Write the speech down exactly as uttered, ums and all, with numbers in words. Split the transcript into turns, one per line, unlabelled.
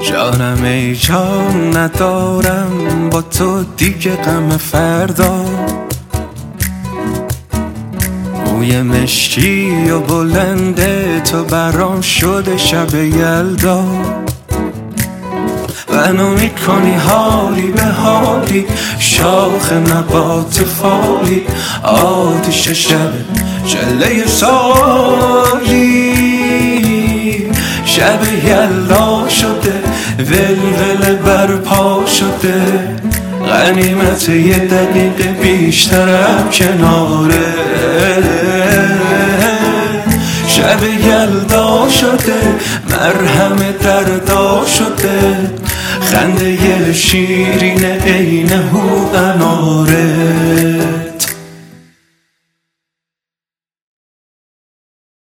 جانم ای جان ندارم با تو دیگه غم فردا. موی مشکی و بلنده تو برام شده شب یلدا. منو میکنی حالی به حالی، شاخ نبات فالی، آتش شب جله سالی. شب یلدا شده ولول برپا شده، غنیمت یه دقیقه بیشترم کناره. شب یلدا شده مرهم دردا شده، خنده یه شیرین عین هو اناره.